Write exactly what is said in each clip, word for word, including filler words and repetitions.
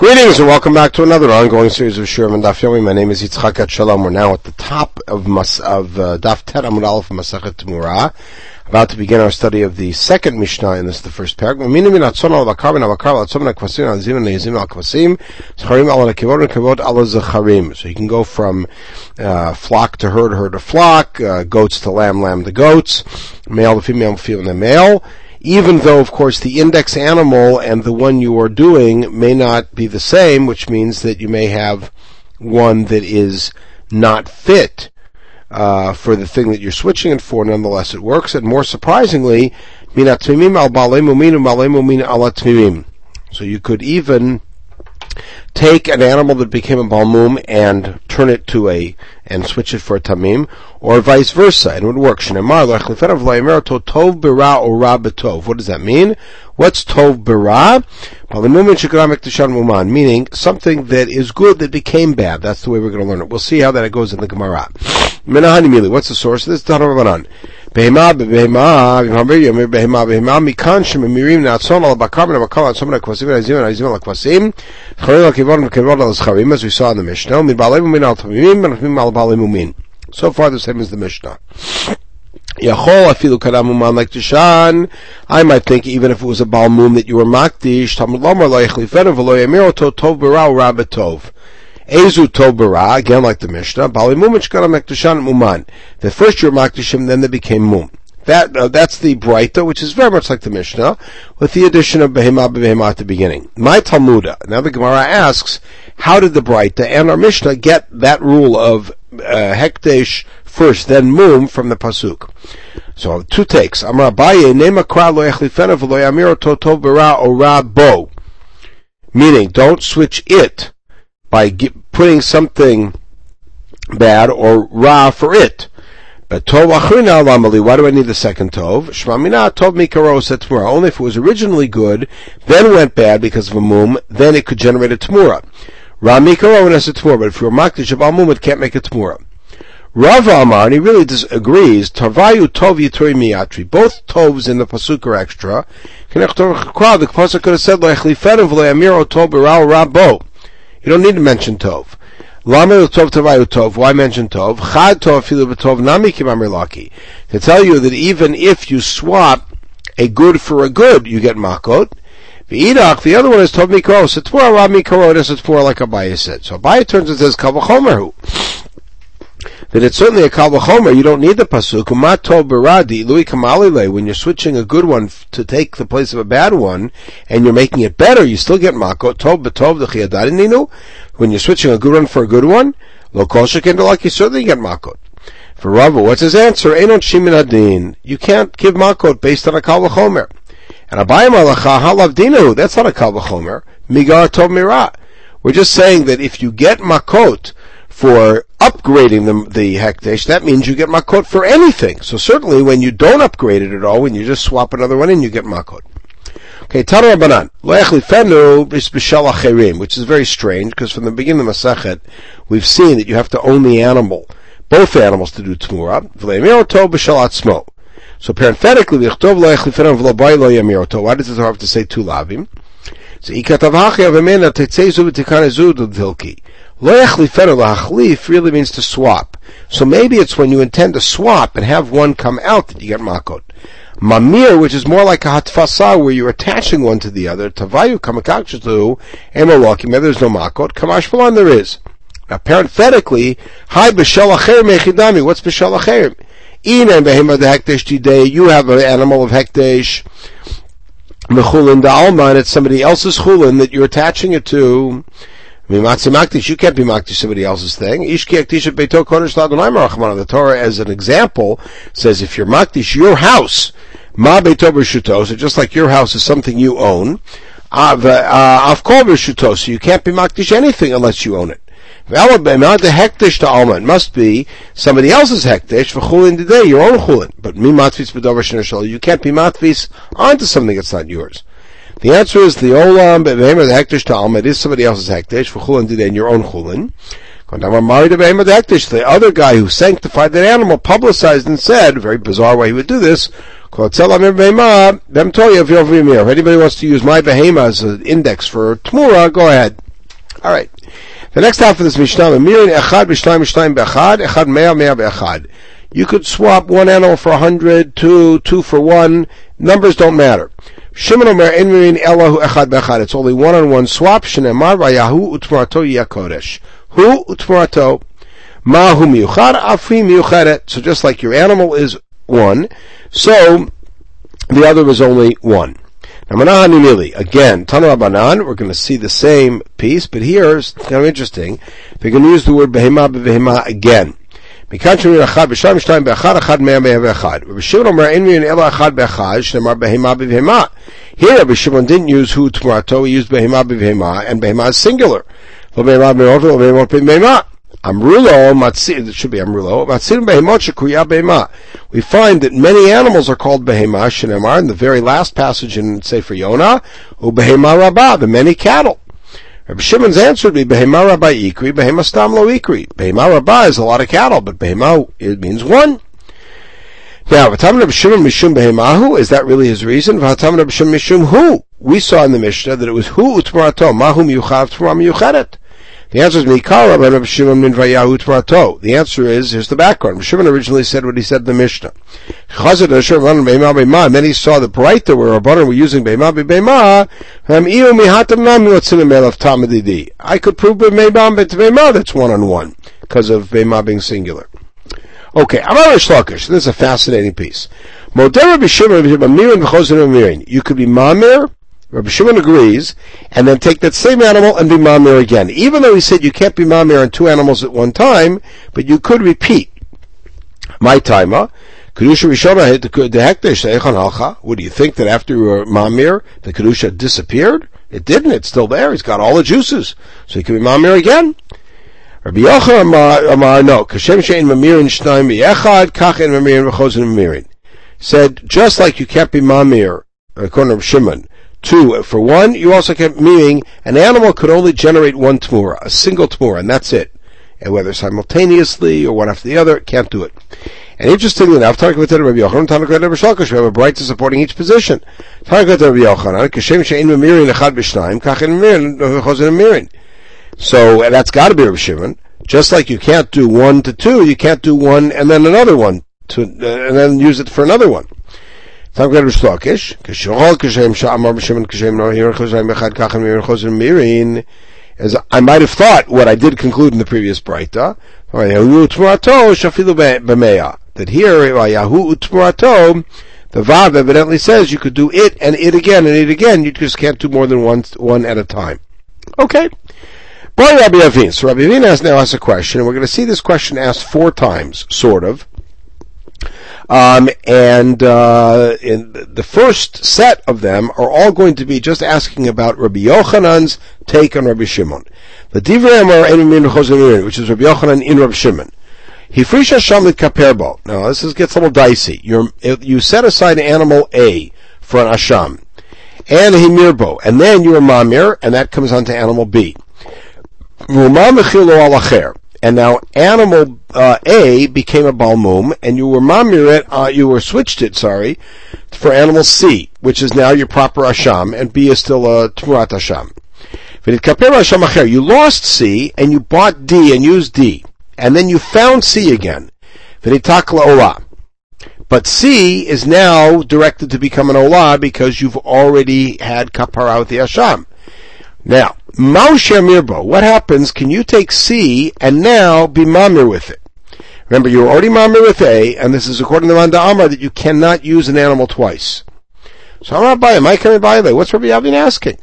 Greetings and welcome back to another ongoing series of Shurim and Daf Yomi. My name is Yitzchak Shalom. We're now at the top of Mas- of uh, Daf Tet Amud Aleph Masachet Temurah, about to begin our study of the second Mishnah, and this is the first paragraph. So you can go from uh, flock to herd, herd to flock, uh, goats to lamb, lamb to goats, male to female, female to male. Even though, of course, the index animal and the one you are doing may not be the same, which means that you may have one that is not fit uh, for the thing that you're switching it for. Nonetheless, it works. And more surprisingly, so you could even take an animal that became a balmum and turn it to a, and switch it for a tamim, or vice versa, and it would work. What does that mean? What's tov b'ra? Meaning, something that is good that became bad. That's the way we're going to learn it. We'll see how that it goes in the Gemara. What's the source of this? Behema, behema, behema, behema, behema, mikan shememirim na'atzon al bakar min bakar al tzom kvasim azim azim al kvasim chayil al kivod kivod al zcharim, as we saw in the Mishnah. Min balei mumin al tamimim and min al balei mumin. So far, the same as the Mishnah. Yachol afilu kadam uman like Tishan. I might think even if it was a balmum that you were makdish, Talmud lomar lo yechlifenu v'lo yamir oto tov b'ra u'ra b'tov. Ezu tov b'ra, again like the Mishnah, balei mum shkara mekdushan uman. The first you were makdishim, then they became mum. That, uh, that's the Braita, which is very much like the Mishnah, with the addition of behema behema at the beginning. My Talmuda. Now the Gemara asks, how did the Braita and our Mishnah get that rule of uh, hekdesh first, then mum from the pasuk? So two takes. Amar Abaye nema kra lo yechlifenu v'lo yamir oto tov b'ra ora bo. Meaning, don't switch it by putting something bad or ra for it. But tov achrina lamali, why do I need the second tov? Shmamina tov mikaro set tmura. Only if it was originally good, then went bad because of a mum, then it could generate a tmura. Ra mikaro and as a tmura, but if you're makdish of al mum, it can't make a tmura. Rav Amar, and he really disagrees, Tarvayu tov yituri miyatri. Both tovs in the pasuk are extra. The pasuk could have said, Lo echlifenu v'lo yamiro tov b'ra ra bo. You don't need to mention tov. Lama tov Tarvayu tov. Why mention tov? Chad tov filu b'tov nami kimamir laki. To tell you that even if you swap a good for a good, you get makot. V'idach, the other one is tov mikro. So tmura ra mikro, it's tmura like Abaye said. So Abaye turns and says, Kal v'chomer. That it's certainly a kal v'chomer. You don't need the pasuk. Umatov beradi lui kamalile. When you're switching a good one to take the place of a bad one, and you're making it better, you still get makot. Tov b'tov d'chiyadarininu. When you're switching a good one for a good one, lo kol sheken delak, you certainly get makot. For Rava, what's his answer? Einon shimin hadin. You can't give makot based on a kal v'chomer. And Abaye malacha halav dinu. That's not a kal v'chomer. Migar tov mira. We're just saying that if you get makot for upgrading the, the hekdesh, that means you get makot for anything. So certainly when you don't upgrade it at all, when you just swap another one in, you get makot. Okay, Tana Rabbanan, lo yechlifenu is b'shel acherim, which is very strange, because from the beginning of the Masachet, we've seen that you have to own the animal, both animals to do tmura, v'le'yamir oto b'shel atzmo. So parenthetically, v'yichtov lo yechlifenu v'lo bai lo yamir oto. Why does it have to say two lavim? So ikatav hachi avemena tetzezu v'tikanezu d'vilki. Lo yechlifenu lahachlif really means to swap. So maybe it's when you intend to swap and have one come out that you get makot. Mamir, which is more like a hatfasa, where you're attaching one to the other. Tavayu kamakakshatu emoloki. Maybe there's no makot. Kamash falan there is. Now parenthetically, hi b'shel acher mechidami. What's b'shel acher? Inen behema de hekdesh tidei. You have an animal of hekdesh. Mechulin da'alma, and it's somebody else's chulin that you're attaching it to. You can't be makdish somebody else's thing. The Torah, as an example, says if you're makdish your house, ma beito b'shuto, so just like your house is something you own, avkol b'shuto, so you can't be makdish anything unless you own it. The hekdesh to alma, it must be somebody else's hekdesh for chulin today, your own chulin. But mi matvis b'dover sheneshal, you can't be matvis onto something that's not yours. The answer is the olam, the hekdesh to alma, it is somebody else's hekdesh for chulin today in your own chulin. The other guy who sanctified that animal publicized and said, very bizarre way he would do this, if anybody wants to use my behema as an index for tmura, go ahead. Alright. The next half of this Mishnah, Mamirin echad b'shtayim b'shtayim b'echad, echad mea mea b'echad. You could swap one animal for a hundred, two, two for one. Numbers don't matter. Shimon omer ein mirin elahu echad b'echad. It's only one-on-one swap. Shneimar vayahu utmurato yakodesh. Hu utmurato. Ma hu miyuchad, afi miyuchadet. So just like your animal is one, so the other is only one. Now, Manahani Mili, again, Tana Rabbanan, we're going to see the same piece, but here it's kind of interesting. They're going to use the word behema b'behema again. Mikachim echad b'shayim shtayim b'echad, echad mea mea b'echad. Rabbi Shimon omer ein mirin ela echad b'echad, shneimar behema b'behema. Here, Rabbi Shimon didn't use hu t'murato, he used behema b'behema, and behema is singular. Lo behema b'behema, lo behema b'behema. Amrulo, matzir, it should be Amrulo, matzir behemot shekuya behema. We find that many animals are called behema, shenemar, in the very last passage in Sefer Yonah, u behema rabbah, the many cattle. Rabbi Shimon's answer would be behema rabbah ikri, behema stam lo ikri. Behema rabbah is a lot of cattle, but behema, it means one. Now, v'tam Rabbi Shimon mishum behemahu, is that really his reason? V'tam Rabbi Shimon mishum hu. We saw in the Mishnah that it was hu utmarato, mahu miyuchav t'mara miyuchadet. The answer is Mikara by Rabbi Shimon min Vayahu T'marato. The answer is, here's the background. Rabbi Shimon originally said what he said in the Mishnah. Many saw the Braita where Rabbanan were using Beima B'Beima. I could prove Beima that's one on one because of Beima being singular. Okay, Amar Shlokish. This is a fascinating piece. You could be Mamir. Rabbi Shimon agrees, and then take that same animal and be mamir again. Even though he said you can't be mamir on two animals at one time, but you could repeat. My timer, kedusha rishona dehekdesh seichan halcha. Would you think that after you were mamir, the kedusha disappeared? It didn't. It's still there. He's got all the juices, so he can be mamir again. Rabbi Yochanan Amar no. Kashem shein mamirin shnayim b'echad kach en mamirin v'chozin mamirin. Said just like you can't be mamir according to Rabbi Shimon. Two, for one, you also kept meaning an animal could only generate one tmura, a single tmura, and that's it. And whether simultaneously or one after the other, it can't do it. And interestingly enough, Rabbi Yochanan, Rabbi Shlokish, we have a bright supporting each position. So that's got to be Rabbi Shimon. Just like you can't do one to two, you can't do one and then another one, to, uh, and then use it for another one. As I might have thought what I did conclude in the previous Braita, that here, the Vav evidently says you could do it and it again and it again, you just can't do more than one, one at a time. Okay. Boy, Rabbi Avin. So Rabbi Avin has now asked a question, and we're going to see this question asked four times, sort of. Um, and uh, in the first set of them are all going to be just asking about Rabbi Yochanan's take on Rabbi Shimon. The Divrei Amar Ein Min Chozin, which is Rabbi Yochanan in Rabbi Shimon. Hifrisha Shamlit Kaperbo. Now this is, gets a little dicey. You're, you set aside animal A for an Asham, and a Himirbo, and then you're a Mamir, and that comes on to animal B. And now animal uh, A became a balmum, and you were mamir it, uh, you were switched it, sorry, for animal C, which is now your proper asham, and B is still a tmurat asham. You lost C, and you bought D and used D, and then you found C again. But C is now directed to become an olah because you've already had kapara with the asham. Now, Mausher Mirbo, what happens, can you take C and now be mamir with it? Remember, you were already mamir with A, and this is according to Manda Amar that you cannot use an animal twice. So I'm not buying, Mike, can I buy that? What's Rabbi Yavin asking?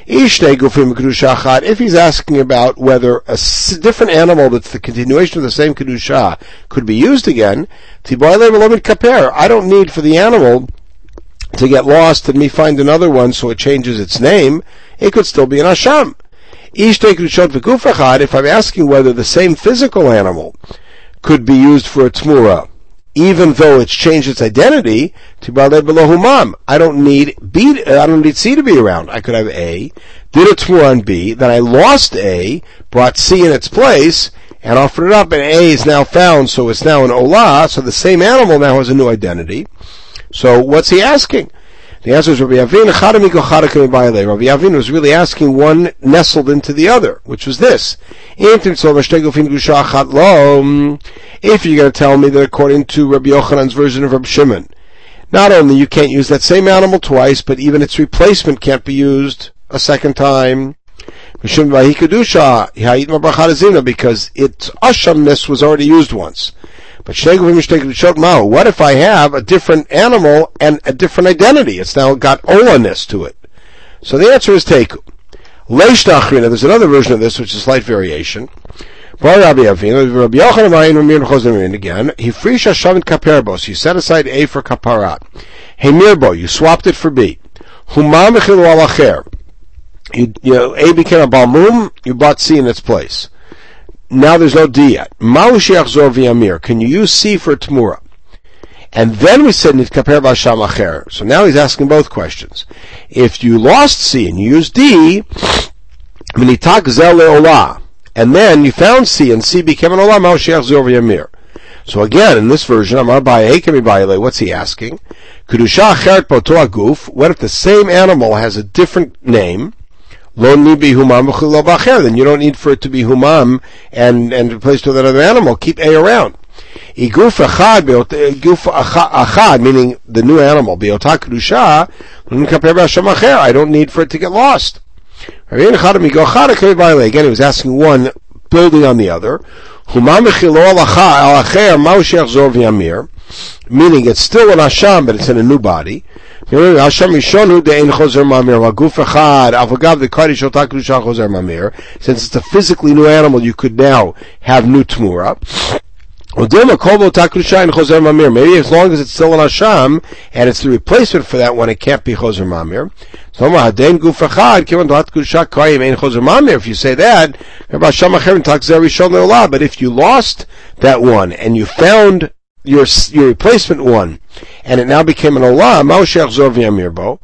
If he's asking about whether a different animal that's the continuation of the same Kedusha could be used again, I don't need for the animal to get lost and me find another one so it changes its name. It could still be an Asham. If I'm asking whether the same physical animal could be used for a Tmura, even though it's changed its identity, I don't need B, I don't need C to be around. I could have A, did a Tmura on B, then I lost A, brought C in its place, and offered it up, and A is now found, so it's now an Olah, so the same animal now has a new identity. So what's he asking? The answer is Rabbi Avin, Rabbi Avin was really asking one nestled into the other, which was this. If you're going to tell me that according to Rabbi Yochanan's version of Rabbi Shimon, not only you can't use that same animal twice, but even its replacement can't be used a second time, because its ashamness was already used once. But what if I have a different animal and a different identity? It's now got olaness to it. So the answer is teku. There's another version of this, which is a slight variation. Again, he frees Hashem kaperbos. You set aside A for kaparat. Hemirbo, you swapped it for B. Humam v'chilu al acher. You, you know, A became a balmum, you bought C in its place. Now there's no D yet. Ma'ushiach zor v'yamir. Can you use C for Tmura? And then we said nitkaper b'asham acher. So now he's asking both questions. If you lost C and you used D, minitak zel le'olah, and then you found C and C became an olah, ma'ushiach zor v'yamir. So again, in this version, Amar Baye Kemi Baye, what's he asking? Kedusha acheret poto aguf. What if the same animal has a different name? Lo nibi humam v'chilo b'acher. Then you don't need for it to be humam and and replaced with another animal. Keep A around. Iguf achad, iguf achad, meaning the new animal. Be'ota kedusha, I don't need for it to get lost. Again, he was asking one, building on the other. Humam v'chilo al-acher, ma'ushiach zor v'yamir. Meaning it's still an asham, but it's in a new body. Since it's a physically new animal, you could now have new tmura. Maybe as long as it's still an asham, and it's the replacement for that one, it can't be choser mamir. If you say that, but if you lost that one, and you found your your replacement one, and it now became an olah, ma'ushiach zor v'yamir bo.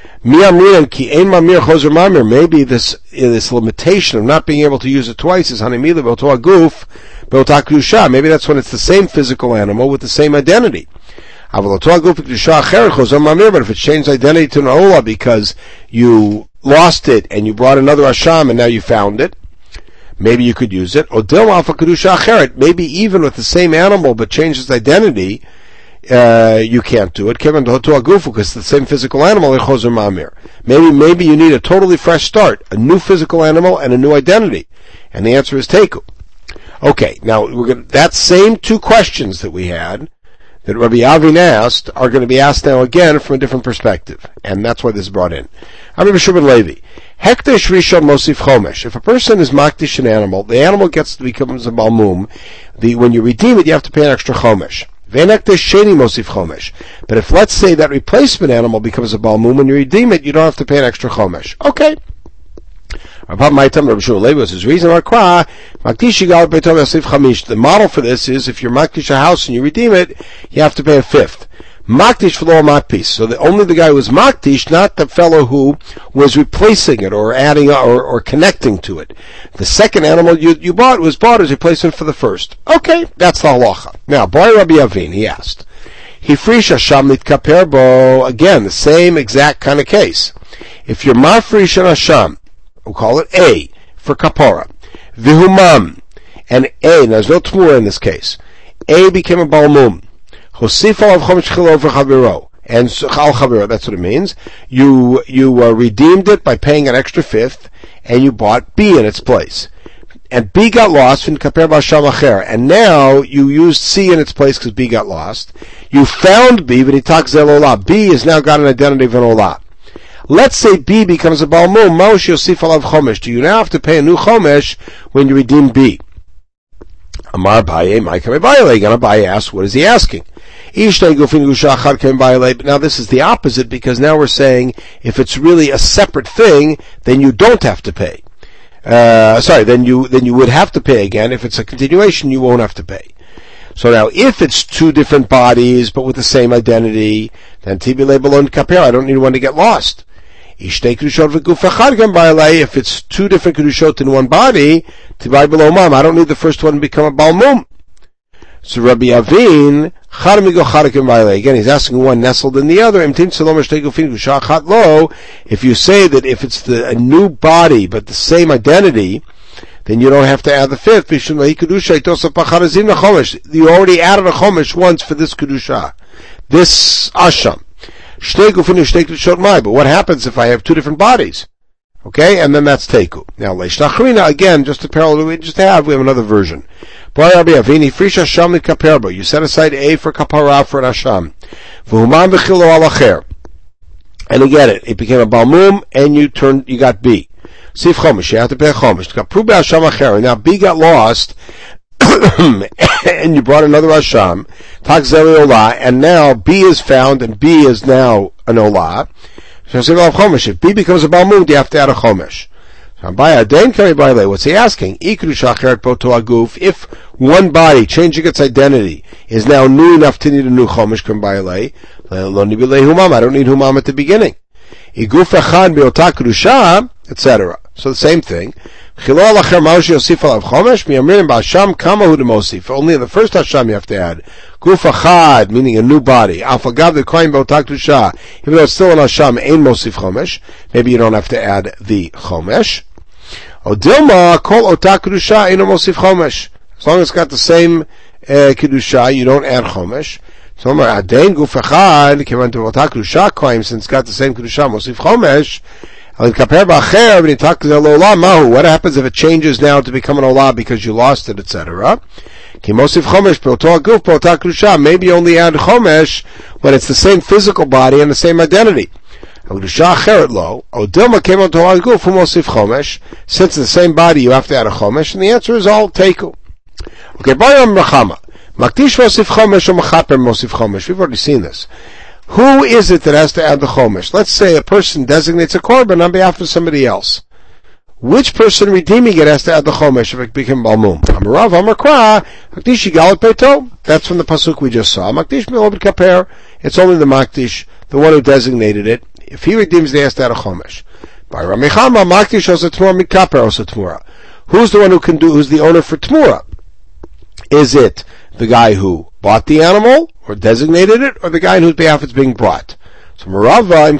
Maybe this this limitation of not being able to use it twice is hanimila b'oto aguf b'ota kedusha. Maybe that's when it's the same physical animal with the same identity. But if it changed identity to an olah because you lost it and you brought another asham and now you found it, maybe you could use it. Maybe even with the same animal but changed its identity, uh, you can't do it. Because it's the same physical animal. Maybe, maybe you need a totally fresh start, a new physical animal and a new identity. And the answer is teku. Okay, now we're going that same two questions that we had, that Rabbi Avin asked, are going to be asked now again from a different perspective. And that's why this is brought in. Rabbi Shimon Levi. Hekdesh Rishon Mosif Chomesh. If a person is makdish an animal, the animal gets to becomes a balmum. The, when you redeem it, you have to pay an extra Chomesh. V'hekdesh Sheni Mosif Chomesh. But if, let's say, that replacement animal becomes a balmum, when you redeem it, you don't have to pay an extra Chomesh. Okay. His reason the model for this is if you're makdish a house and you redeem it, you have to pay a fifth. Makdish for lower makpish. So the, only the guy who was makdish, not the fellow who was replacing it or adding or, or connecting to it. The second animal you, you bought was bought as replacement for the first. Okay, that's the halacha. Now, Boy Rabbi Avin, he asked. He frees Hasham nitkaperbo. Again, the same exact kind of case. If you're mafresh an Hasham, we'll call it A for kapara. Vihumam. And A, and there's no tmura in this case. A became a balmum. Hosif alav chomesh chilo v'chaviro. And chal chaviro, that's what it means. You, you uh, redeemed it by paying an extra fifth, and you bought B in its place. And B got lost, and now you used C in its place because B got lost. You found B, v'nitak zel olah. B has now got an identity of an olah. Let's say B becomes a balmum, ma'ush yosif alav chomesh. Do you now have to pay a new chomesh when you redeem B? Amar Baye, Ma'ikam Baye. Again, Baye asks, what is he asking? But now this is the opposite, because now we're saying if it's really a separate thing, then you don't have to pay. Uh, sorry, then you then you would have to pay again. If it's a continuation, you won't have to pay. So now, if it's two different bodies but with the same identity, then tibi lebalon kaper. I don't need one to get lost. If it's two different kedushot in one body, tibai below mam, I don't need the first one to become a balmum. So Rabbi Avin, Again, he's asking one nestled in the other. If you say that if it's the, a new body but the same identity, then you don't have to add the fifth. You already added a chomesh once for this kedusha, this asham. But what happens if I have two different bodies? Okay, and then that's teku. Now, again, just a parallel we just have, we have another version. You set aside A for kapara for an asham. And you get it. It became a balmum, and you turned, you got B. Sif chomesh, you have to pay chomesh. Now B got lost, and you brought another asham. Takzeli olah, and now B is found, and B is now an olah. If B becomes a balmum, you have to add a chomesh. What's he asking? If one body changing its identity is now new enough to need a new chomesh, I don't need humam at the beginning. et cetera. So the same thing. Only in the first Hasham you have to add Guf Achad, meaning a new body. Alfagav the Kohen Be'otak Kedusha. Even though it's still an Hasham, Ein Mosif Chomesh. Maybe you don't have to add the Chomesh. Odilma Kol Otak Kedusha Ein Mosif Chomesh. As long as it's got the same uh, Kedusha, you don't add Chomesh. So Adain Guf Achad, Kevan to Otak Kedusha Kohen, since it's got the same Kedusha, Mosif Chomesh. What happens if it changes now to become an olah because you lost it, et cetera? Maybe only add chomesh when it's the same physical body and the same identity. Since it's the same body, you have to add a chomesh, and the answer is all teku. Okay, we've already seen this. Who is it that has to add the chomesh? Let's say a person designates a korban on behalf of somebody else. Which person redeeming it has to add the chomesh if it becomes balmum? Amarav, Amakra, Makdish Yigalat Beito. That's from the pasuk we just saw. Makdish Milobit Kaper. It's only the Makdish, the one who designated it. If he redeems, they has to add a chomesh. By Ramichama, Makdish Osa Tmura Mikaper Osa Tmura. Who's the one who can do? Who's the owner for Tmura? Is it the guy who bought the animal, or designated it, or the guy on whose behalf it's being brought? So Marava,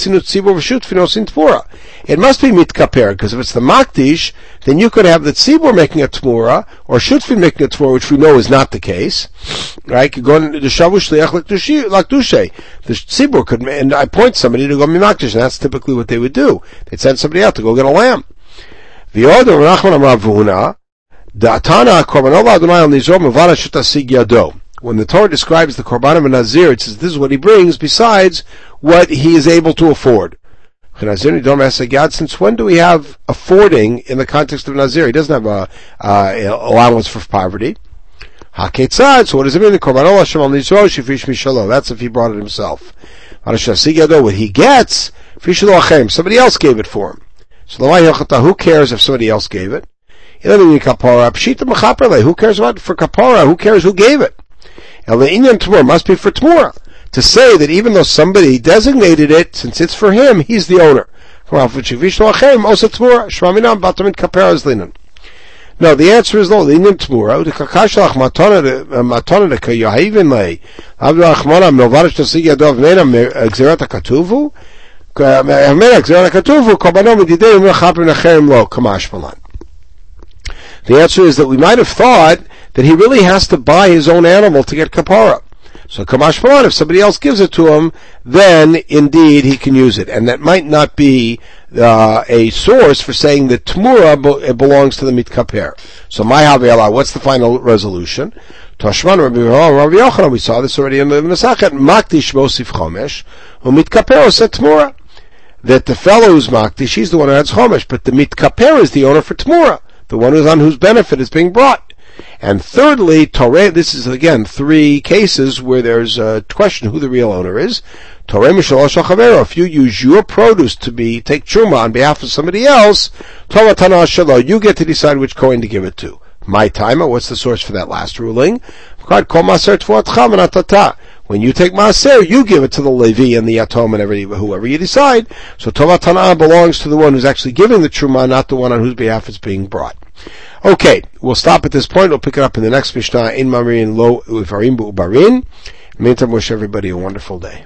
it must be mitkaper, because if it's the makdish, then you could have the tzibur making a tmura, or shutfin making a tmura, which we know is not the case. Right? You go into the shavush liach lakdushe. The tzibur could, and I point somebody to go mimakdish, and that's typically what they would do. They'd send somebody out to go get a lamb. V'yodah Rachman Amravuna, Da'atana korbanova Adonai al nizor mevara shetasig yado. When the Torah describes the korban of a Nazir, it says this is what he brings besides what he is able to afford. Since when do we have affording in the context of Nazir? He doesn't have a uh, allowance for poverty. So what does it mean? That's if he brought it himself. What he gets, somebody else gave it for him. So who cares if somebody else gave it? Who cares about for kapara? Who cares who gave it? El inyan tmura must be for tmura. To say that even though somebody designated it, since it's for him, he's the owner. No, the answer is no. The inyan tmura. The answer is that we might have thought that he really has to buy his own animal to get kapara. So kamash palan, if somebody else gives it to him, then indeed he can use it. And that might not be uh, a source for saying that tmura be- belongs to the mitkaper. So my havela, what's the final resolution? Toshman Rabbi Yochanan, we saw this already in the Masachet, makdish mosif chomesh, who mitkaper said tmura. That the fellow who's makdish, he's the one who adds chomesh, but the mitkaper is the owner for tmura, the one who's on whose benefit is being brought. And thirdly, Torah, this is again three cases where there's a question who the real owner is. Torah mishalosh chavero. If you use your produce to be take truma on behalf of somebody else, Torah tana shelo, you get to decide which kohen to give it to. My timer. What's the source for that last ruling? When you take maaser, you give it to the Levi and the Yatom and everybody, whoever you decide. So Torah tana belongs to the one who's actually giving the truma, not the one on whose behalf it's being brought. Okay, we'll stop at this point. We'll pick it up in the next Mishnah in Marin Lo Ufarim Bu'Barin. Meantime, wish everybody a wonderful day.